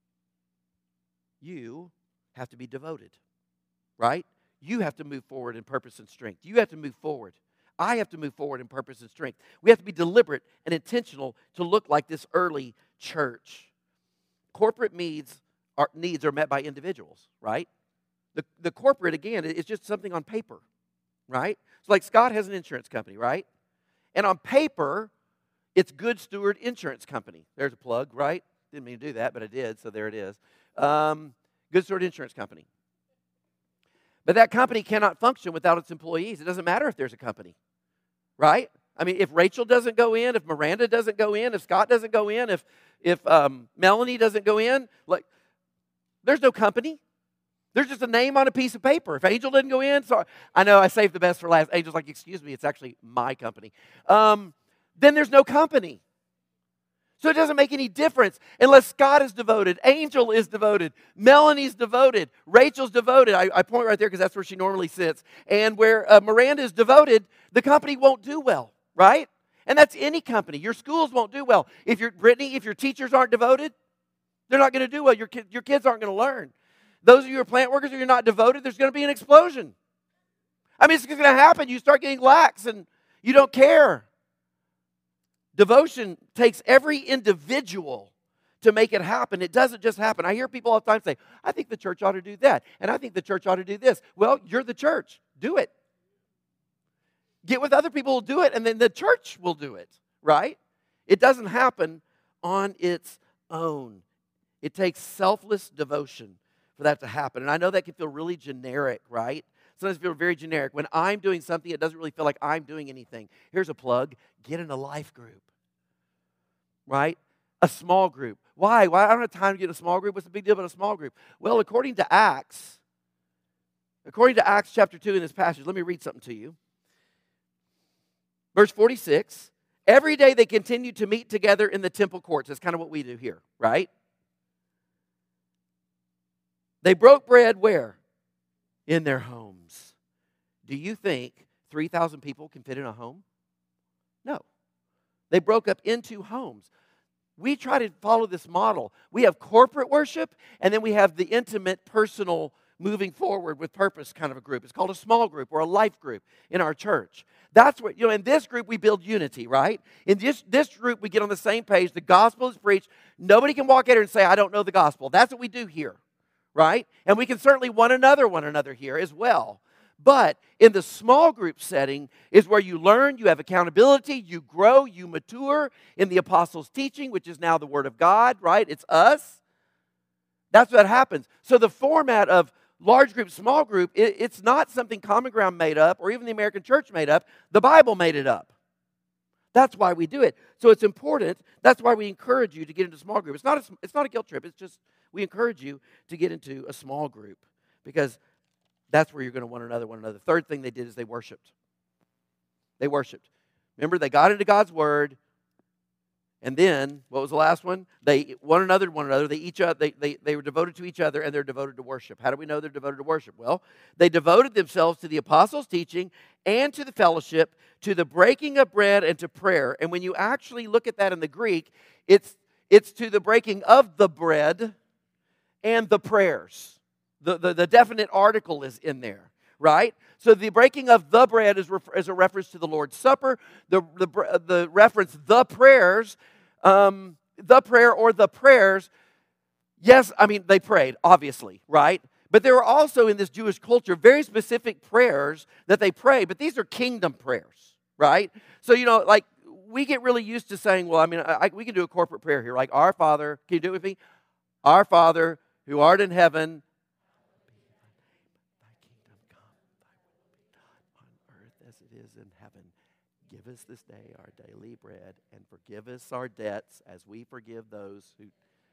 have to be devoted, right? You have to move forward in purpose and strength. You have to move forward. I have to move forward in purpose and strength. We have to be deliberate and intentional to look like this early church. Corporate needs are met by individuals, right? The corporate, again, is just something on paper, right? So like Scott has an insurance company, right? And on paper, it's Good Steward Insurance Company. There's a plug, right? Didn't mean to do that, but I did, so there it is. Good Steward Insurance Company. But that company cannot function without its employees. It doesn't matter if there's a company, right? I mean, if Rachel doesn't go in, if Miranda doesn't go in, if Scott doesn't go in, if Melanie doesn't go in, like, there's no company. There's just a name on a piece of paper. If Angel didn't go in, sorry. I know I saved the best for last. Angel's like, excuse me, it's actually my company. Then there's no company. So it doesn't make any difference unless Scott is devoted, Angel is devoted, Melanie's devoted, Rachel's devoted. I point right there because that's where she normally sits. And where Miranda is devoted, the company won't do well, right? And that's any company. Your schools won't do well. If your teachers aren't devoted, they're not going to do well. Your kids aren't going to learn. Those of you who are plant workers, if you're not devoted, there's going to be an explosion. I mean, it's going to happen. You start getting lax and you don't care. Devotion takes every individual to make it happen. It doesn't just happen. I hear people all the time say, I think the church ought to do that, and I think the church ought to do this. Well, you're the church. Do it. Get with other people who do it, and then the church will do it, right? It doesn't happen on its own. It takes selfless devotion for that to happen. And I know that can feel really generic, right? Sometimes it feels very generic. When I'm doing something, it doesn't really feel like I'm doing anything. Here's a plug. Get in a life group, right? A small group. Why? I don't have time to get in a small group. What's the big deal about a small group? Well, according to Acts chapter 2 in this passage, let me read something to you. Verse 46, every day they continued to meet together in the temple courts. That's kind of what we do here, right? They broke bread where? In their homes. Do you think 3,000 people can fit in a home? No. They broke up into homes. We try to follow this model. We have corporate worship, and then we have the intimate, personal, moving forward with purpose kind of a group. It's called a small group or a life group in our church. That's what, in this group we build unity, right? In this group we get on the same page. The gospel is preached. Nobody can walk in here and say, I don't know the gospel. That's what we do here, right? And we can certainly one another here as well. But in the small group setting is where you learn, you have accountability, you grow, you mature in the apostles' teaching, which is now the Word of God, right? It's us. That's what happens. So the format of large group, small group, it's not something Common Ground made up or even the American church made up. The Bible made it up. That's why we do it. So it's important. That's why we encourage you to get into small group. It's not a guilt trip. It's just we encourage you to get into a small group because that's where you're going to want another. Third thing they did is they worshiped. They worshiped. Remember, they got into God's Word. And then, what was the last one? They one another. They were devoted to each other, and they're devoted to worship. How do we know they're devoted to worship? Well, they devoted themselves to the apostles' teaching and to the fellowship, to the breaking of bread and to prayer. And when you actually look at that in the Greek, it's to the breaking of the bread and the prayers. The definite article is in there, right? So the breaking of the bread is a reference to the Lord's Supper. The reference, the prayers, the prayer or the prayers. Yes, I mean, they prayed, obviously, right? But there were also in this Jewish culture very specific prayers that they pray, but these are kingdom prayers, right? So, like we get really used to saying, well, I mean, we can do a corporate prayer here, like our Father, can you do it with me? Our Father who art in heaven, is in heaven. Give us this day our daily bread and forgive us our debts as we forgive those who...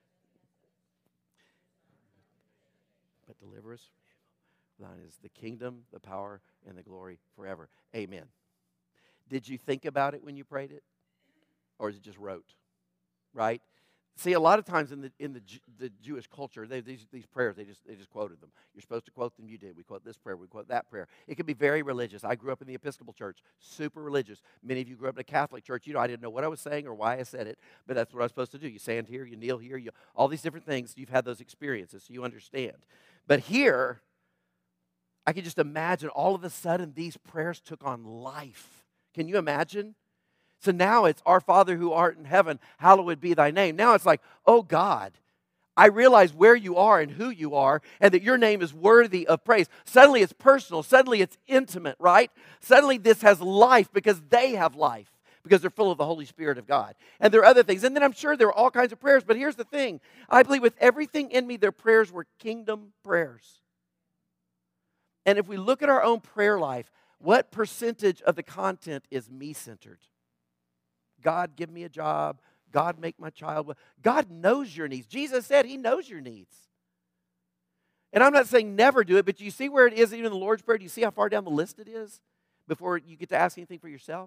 But deliver us. Thine is the kingdom, the power, and the glory forever. Amen. Did you think about it when you prayed it? Or is it just rote? Right? See, a lot of times in the Jewish culture, these prayers, they just quoted them. You're supposed to quote them, you did. We quote this prayer, we quote that prayer. It can be very religious. I grew up in the Episcopal Church, super religious. Many of you grew up in a Catholic church. I didn't know what I was saying or why I said it, but that's what I was supposed to do. You stand here, you kneel here, all these different things. You've had those experiences, so you understand. But here, I can just imagine all of a sudden these prayers took on life. Can you imagine? So now it's, our Father who art in heaven, hallowed be thy name. Now it's like, oh God, I realize where you are and who you are and that your name is worthy of praise. Suddenly it's personal. Suddenly it's intimate, right? Suddenly this has life because they have life because they're full of the Holy Spirit of God. And there are other things. And then I'm sure there are all kinds of prayers. But here's the thing. I believe with everything in me, their prayers were kingdom prayers. And if we look at our own prayer life, what percentage of the content is me-centered? God, give me a job. God, make my child well. God knows your needs. Jesus said He knows your needs. And I'm not saying never do it, but do you see where it is even in the Lord's Prayer? Do you see how far down the list it is before you get to ask anything for yourself?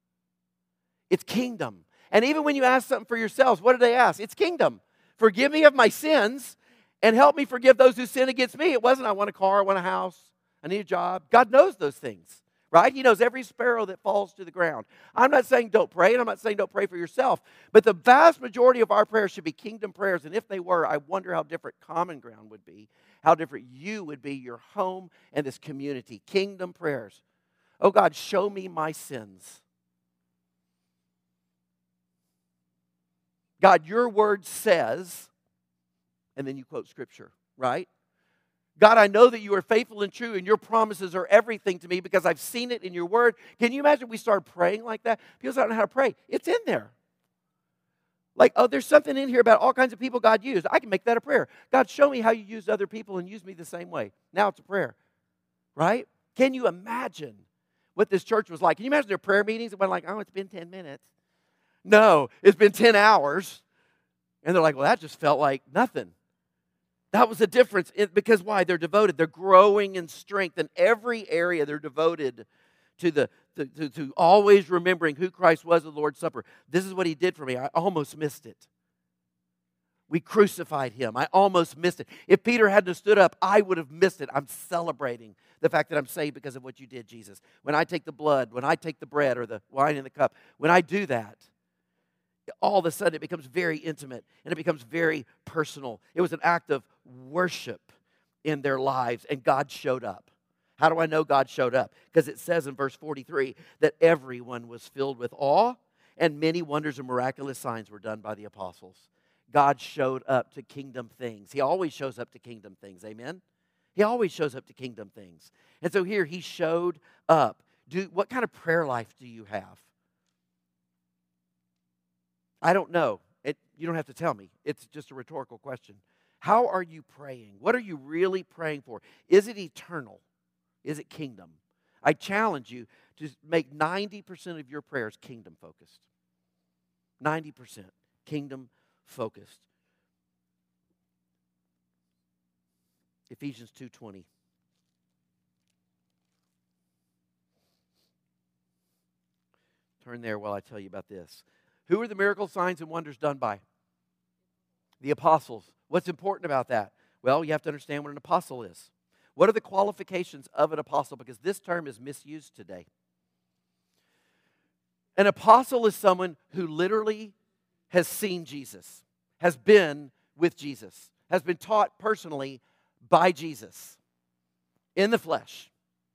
It's kingdom. And even when you ask something for yourselves, what do they ask? It's kingdom. Forgive me of my sins and help me forgive those who sin against me. It wasn't I want a car, I want a house, I need a job. God knows those things. Right? He knows every sparrow that falls to the ground. I'm not saying don't pray, and I'm not saying don't pray for yourself. But the vast majority of our prayers should be kingdom prayers. And if they were, I wonder how different Common Ground would be, how different you would be, your home and this community. Kingdom prayers. Oh God, show me my sins. God, your word says, and then you quote Scripture, right? God, I know that you are faithful and true, and your promises are everything to me because I've seen it in your word. Can you imagine we started praying like that? People don't know how to pray. It's in there. Like, oh, there's something in here about all kinds of people God used. I can make that a prayer. God, show me how you used other people and use me the same way. Now it's a prayer, right? Can you imagine what this church was like? Can you imagine their prayer meetings? It went like, oh, it's been 10 minutes. No, it's been 10 hours. And they're like, well, that just felt like nothing. That was the difference. Because why? They're devoted. They're growing in strength in every area. They're devoted to always remembering who Christ was at the Lord's Supper. This is what he did for me. I almost missed it. We crucified him. I almost missed it. If Peter hadn't stood up, I would have missed it. I'm celebrating the fact that I'm saved because of what you did, Jesus. When I take the blood, when I take the bread or the wine in the cup, when I do that, all of a sudden it becomes very intimate and it becomes very personal. It was an act of worship in their lives, and God showed up. How do I know God showed up? Because it says in verse 43 that everyone was filled with awe, and many wonders and miraculous signs were done by the apostles. God showed up to kingdom things. He always shows up to kingdom things. Amen? He always shows up to kingdom things. And so here he showed up. What kind of prayer life do you have? I don't know. You don't have to tell me. It's just a rhetorical question. How are you praying? What are you really praying for? Is it eternal? Is it kingdom? I challenge you to make 90% of your prayers kingdom focused. 90% kingdom focused. Ephesians 2:20. Turn there while I tell you about this. Who are the miracles, signs, and wonders done by? The apostles. What's important about that? Well, you have to understand what an apostle is. What are the qualifications of an apostle? Because this term is misused today. An apostle is someone who literally has seen Jesus, has been with Jesus, has been taught personally by Jesus in the flesh.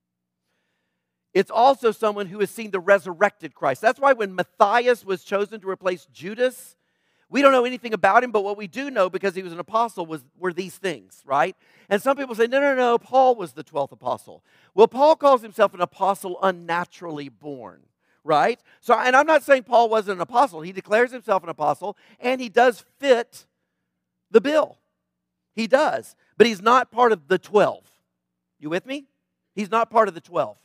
It's also someone who has seen the resurrected Christ. That's why when Matthias was chosen to replace Judas, we don't know anything about him, but what we do know, because he was an apostle, were these things, right? And some people say, no, Paul was the 12th apostle. Well, Paul calls himself an apostle unnaturally born, right? So, and I'm not saying Paul wasn't an apostle. He declares himself an apostle, and he does fit the bill. He does, but he's not part of the 12. You with me? He's not part of the 12.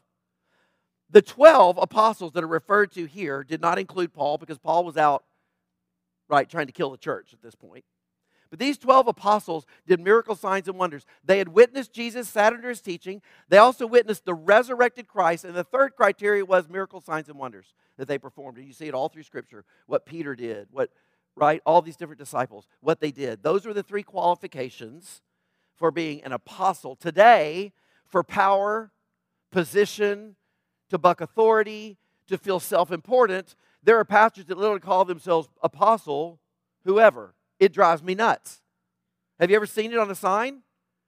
The 12 apostles that are referred to here did not include Paul, because Paul was out, right, trying to kill the church at this point. But these 12 apostles did miracle signs and wonders. They had witnessed Jesus, sat under his teaching. They also witnessed the resurrected Christ. And the third criteria was miracle signs and wonders that they performed. And you see it all through Scripture. What Peter did, right? All these different disciples, what they did. Those were the three qualifications for being an apostle. Today, for power, position, to buck authority, to feel self-important, there are pastors that literally call themselves apostle, whoever. It drives me nuts. Have you ever seen it on a sign?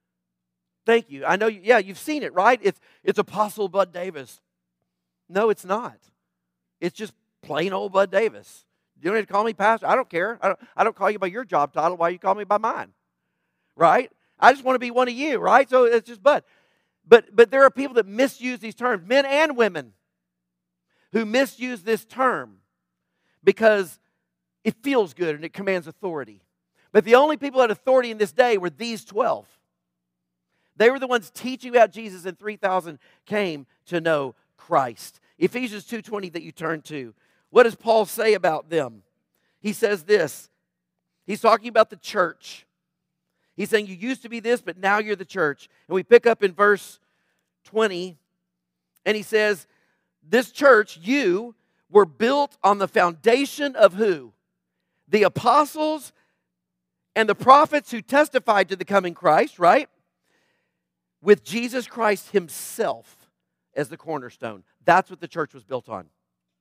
Thank you. I know, you've seen it, right? It's Apostle Bud Davis. No, it's not. It's just plain old Bud Davis. You don't need to call me pastor. I don't care. I don't call you by your job title. Why you call me by mine? Right? I just want to be one of you, right? So it's just Bud. But there are people that misuse these terms, men and women, who misuse this term because it feels good and it commands authority. But the only people that had authority in this day were these 12. They were the ones teaching about Jesus, and 3,000 came to know Christ. Ephesians 2:20 that you turn to. What does Paul say about them? He says this. He's talking about the church. He's saying you used to be this, but now you're the church. And we pick up in verse 20, and he says, this church, you, were built on the foundation of who? The apostles and the prophets who testified to the coming Christ, right? With Jesus Christ himself as the cornerstone. That's what the church was built on.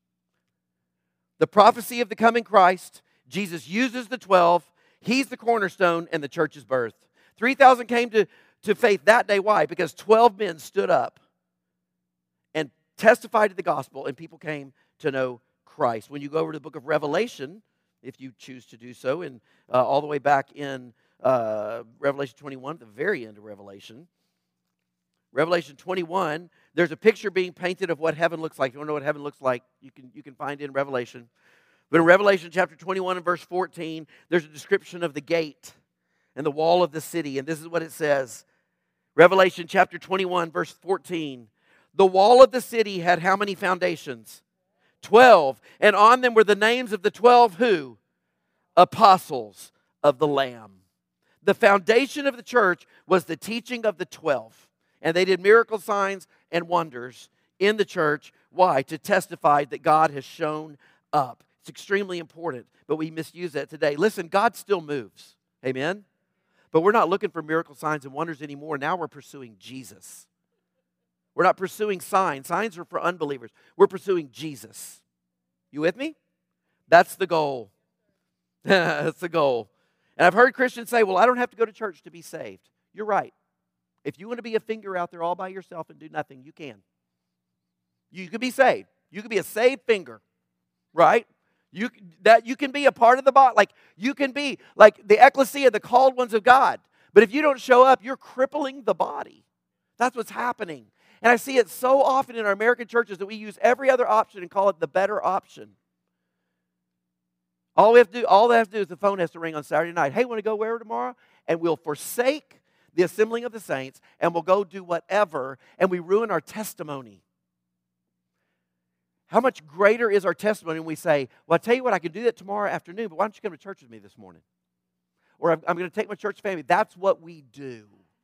The prophecy of the coming Christ, Jesus uses the 12, he's the cornerstone, and the church is birthed. 3,000 came to faith that day. Why? Because 12 men stood up and testified to the gospel, and people came to know Christ. When you go over to the book of Revelation, if you choose to do so, and all the way back in Revelation 21, at the very end of Revelation. Revelation 21, there's a picture being painted of what heaven looks like. If you want to know what heaven looks like, you can find it in Revelation. But in Revelation chapter 21 and verse 14, there's a description of the gate and the wall of the city. And this is what it says. Revelation chapter 21, verse 14. The wall of the city had how many foundations? 12. And on them were the names of the 12 who? Apostles of the Lamb. The foundation of the church was the teaching of the 12. And they did miracle signs and wonders in the church. Why? To testify that God has shown up. It's extremely important, but we misuse that today. Listen, God still moves. Amen? But we're not looking for miracle signs and wonders anymore. Now we're pursuing Jesus. We're not pursuing signs. Signs are for unbelievers. We're pursuing Jesus. You with me? That's the goal. That's the goal. And I've heard Christians say, well, I don't have to go to church to be saved. You're right. If you want to be a finger out there all by yourself and do nothing, you can. You can be saved. You can be a saved finger, right? You can be a part of the body. Like you can be like the ecclesia, the called ones of God. But if you don't show up, you're crippling the body. That's what's happening. And I see it so often in our American churches that we use every other option and call it the better option. All they have to do is the phone has to ring on Saturday night. Hey, want to go where tomorrow? And we'll forsake the assembling of the saints, and we'll go do whatever, and we ruin our testimony. How much greater is our testimony when we say, well, I tell you what, I can do that tomorrow afternoon, but why don't you come to church with me this morning? Or I'm going to take my church family. That's what we do.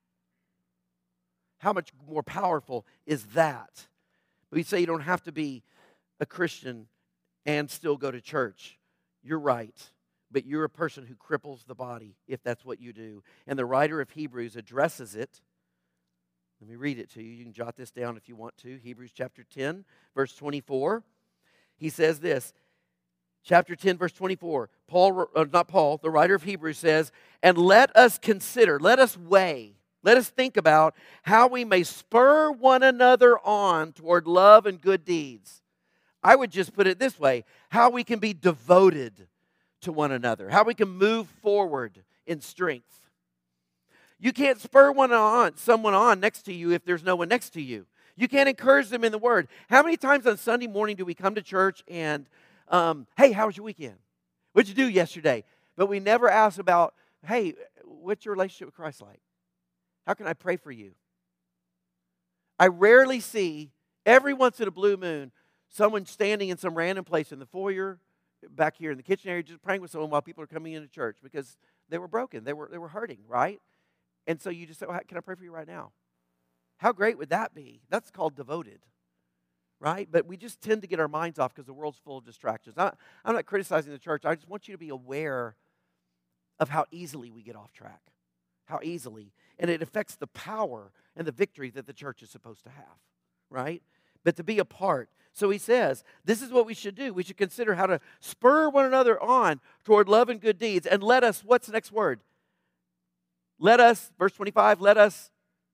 How much more powerful is that? But we say you don't have to be a Christian and still go to church. You're right. But you're a person who cripples the body if that's what you do. And the writer of Hebrews addresses it. Let me read it to you. You can jot this down if you want to. Hebrews chapter 10, verse 24. He says this. Chapter 10, verse 24. The writer of Hebrews says, and let us consider, let us weigh, let us think about how we may spur one another on toward love and good deeds. I would just put it this way, how we can be devoted to one another, how we can move forward in strength. You can't spur someone on next to you if there's no one next to you. You can't encourage them in the Word. How many times on Sunday morning do we come to church and, hey, how was your weekend? What'd you do yesterday? But we never ask about, hey, what's your relationship with Christ like? How can I pray for you? I rarely see, every once in a blue moon, someone standing in some random place in the foyer, back here in the kitchen area, just praying with someone while people are coming into church because they were broken. They were hurting, right? And so you just say, can I pray for you right now? How great would that be? That's called devoted, right? But we just tend to get our minds off because the world's full of distractions. I'm not criticizing the church. I just want you to be aware of how easily we get off track. How easily. And it affects the power and the victory that the church is supposed to have, right? But to be a part. So he says, this is what we should do. We should consider how to spur one another on toward love and good deeds. And let us, what's the next word? Let us, verse 25, let us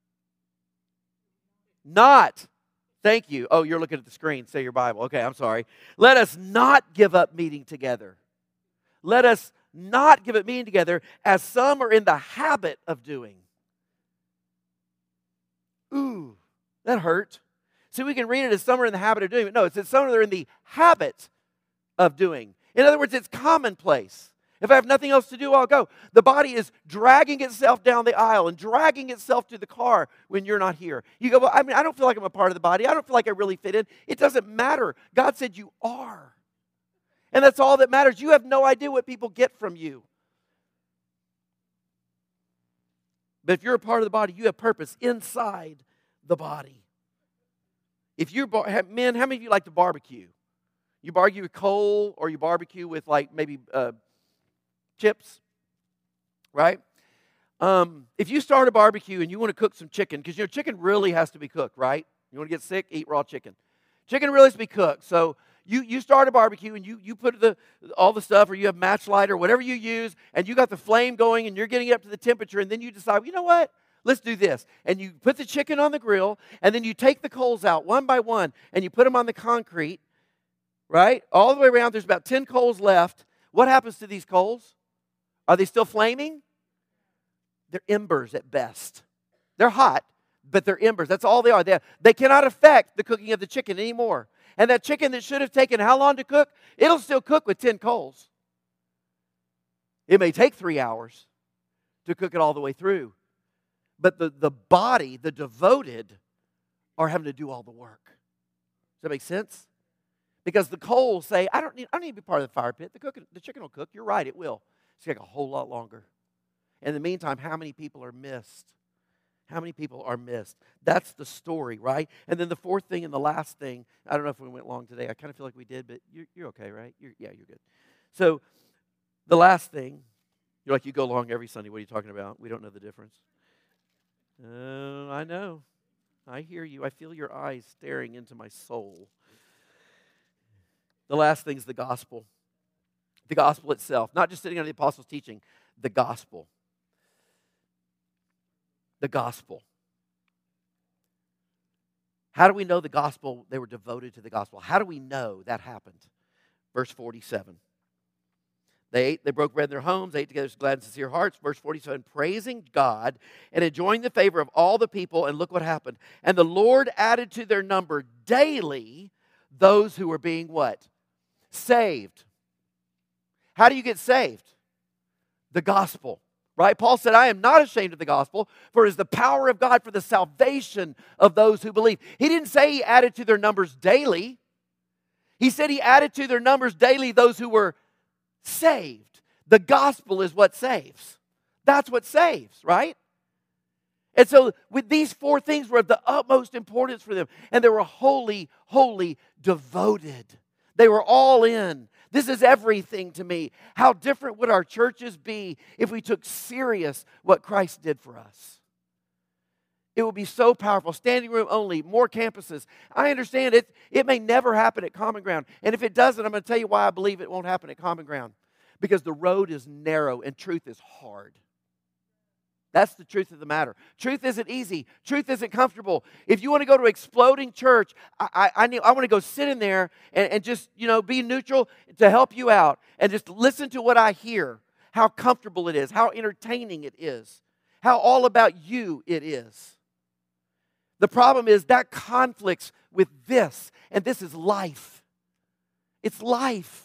not. Thank you. Oh, you're looking at the screen. Say your Bible. Okay, I'm sorry. Let us not give up meeting together. Let us not give up meeting together as some are in the habit of doing. Ooh, that hurt. See, we can read it as some are in the habit of doing, but no, it says some are in the habit of doing. In other words, it's commonplace. If I have nothing else to do, I'll go. The body is dragging itself down the aisle and dragging itself to the car when you're not here. You go, well, I don't feel like I'm a part of the body. I don't feel like I really fit in. It doesn't matter. God said you are. And that's all that matters. You have no idea what people get from you. But if you're a part of the body, you have purpose inside the body. If you're, men, how many of you like to barbecue? You barbecue with coal or you barbecue with like maybe chips, right? If you start a barbecue and you want to cook some chicken, because chicken really has to be cooked, right? You want to get sick, eat raw chicken. Chicken really has to be cooked. So you start a barbecue and you put all the stuff, or you have match light or whatever you use, and you got the flame going and you're getting it up to the temperature, and then you decide, you know what? Let's do this. And you put the chicken on the grill, and then you take the coals out one by one, and you put them on the concrete, right? All the way around, there's about 10 coals left. What happens to these coals? Are they still flaming? They're embers at best. They're hot, but they're embers. That's all they are. They cannot affect the cooking of the chicken anymore. And that chicken that should have taken how long to cook, it'll still cook with 10 coals. It may take 3 hours to cook it all the way through. But the body, the devoted, are having to do all the work. Does that make sense? Because the coals say, I don't need to be part of the fire pit. The chicken will cook. You're right, it will. It's going to take a whole lot longer. In the meantime, how many people are missed? How many people are missed? That's the story, right? And then the fourth thing and the last thing, I don't know if we went long today. I kind of feel like we did, but you're okay, right? You're good. So the last thing, you're like, you go long every Sunday. What are you talking about? We don't know the difference. I know. I hear you. I feel your eyes staring into my soul. The last thing is the gospel. The gospel itself. Not just sitting under the apostles' teaching. The gospel. The gospel. How do we know the gospel? They were devoted to the gospel. How do we know that happened? Verse 47. They broke bread in their homes, they ate together with glad and sincere hearts. Verse 47, praising God and enjoying the favor of all the people. And look what happened. And the Lord added to their number daily those who were being what? Saved. How do you get saved? The gospel. Right? Paul said, I am not ashamed of the gospel, for it is the power of God for the salvation of those who believe. He didn't say he added to their numbers daily. He said he added to their numbers daily those who were saved. The gospel is what saves. That's what saves, right? And so with these four things were of the utmost importance for them. And they were wholly devoted. They were all in. This is everything to me. How different would our churches be if we took serious what Christ did for us? It would be so powerful. Standing room only, more campuses. I understand it may never happen at Common Ground. And if it doesn't, I'm going to tell you why I believe it won't happen at Common Ground. Because the road is narrow and truth is hard. That's the truth of the matter. Truth isn't easy. Truth isn't comfortable. If you want to go to Exploding Church, I want to go sit in there and just, be neutral to help you out. And just listen to what I hear. How comfortable it is. How entertaining it is. How all about you it is. The problem is that conflicts with this. And this is life. It's life.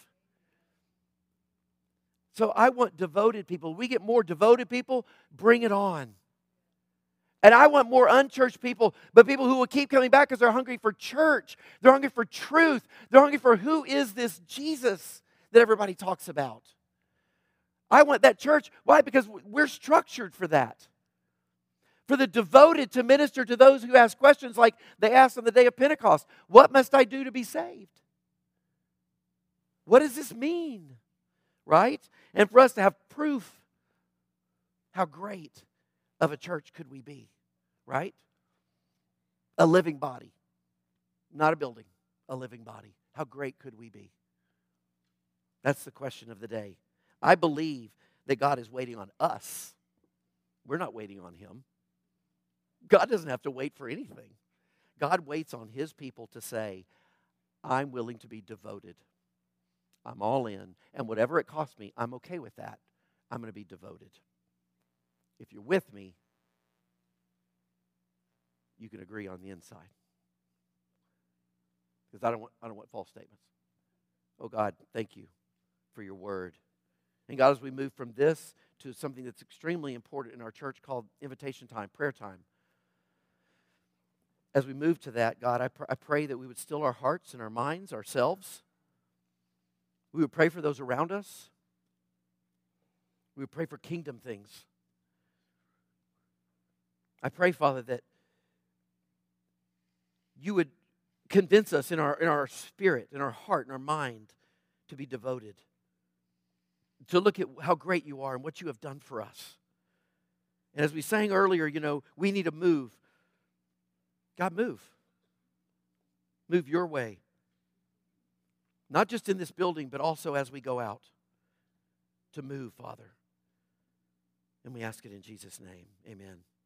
So I want devoted people. We get more devoted people, bring it on. And I want more unchurched people, but people who will keep coming back because they're hungry for church. They're hungry for truth. They're hungry for who is this Jesus that everybody talks about. I want that church. Why? Because we're structured for that. For the devoted to minister to those who ask questions like they asked on the day of Pentecost. What must I do to be saved? What does this mean? Right? And for us to have proof, how great of a church could we be? Right? A living body. Not a building, a living body. How great could we be? That's the question of the day. I believe that God is waiting on us. We're not waiting on Him. God doesn't have to wait for anything. God waits on His people to say, I'm willing to be devoted. I'm all in. And whatever it costs me, I'm okay with that. I'm going to be devoted. If you're with me, you can agree on the inside. Because I don't want false statements. Oh God, thank you for your word. And God, as we move from this to something that's extremely important in our church called invitation time, prayer time. As we move to that, God, I pray that we would still our hearts and our minds, ourselves. We would pray for those around us. We would pray for kingdom things. I pray, Father, that you would convince us in our spirit, in our heart, in our mind to be devoted. To look at how great you are and what you have done for us. And as we sang earlier, we need to move. God, move. Move your way. Not just in this building, but also as we go out. To move, Father. And we ask it in Jesus' name. Amen.